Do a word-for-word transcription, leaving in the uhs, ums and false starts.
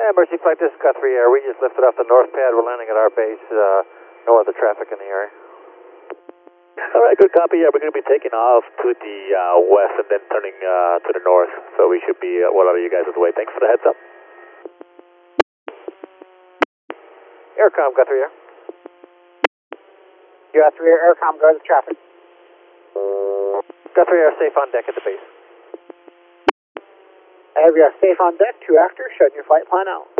Mercy Flight, this is Guthrie Air. We just lifted off the north pad. We're landing at our base. Uh, no other traffic in the area. All right, good copy. Yeah, we're going to be taking off to the uh, west and then turning uh, to the north. So we should be uh, well out of you guys' way. Thanks for the heads up. Aircom, Guthrie Air. Guthrie Air, Aircom, go to the traffic. Guthrie Air, safe on deck at the base. I have you safe on deck, two after, shutting your flight plan out.